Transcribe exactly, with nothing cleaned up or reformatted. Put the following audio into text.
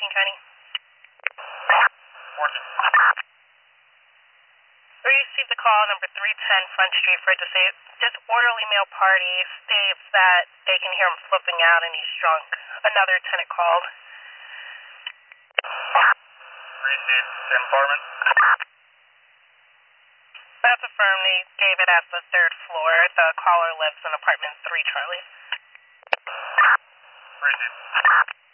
King County. Fortune. We received a call number three ten Front Street for a disorderly male party. States that they can hear him flipping out and he's drunk. Another tenant called. Received. Same apartment. That's affirmed. They gave it at the third floor. The caller lives in apartment three, Charlie. Received.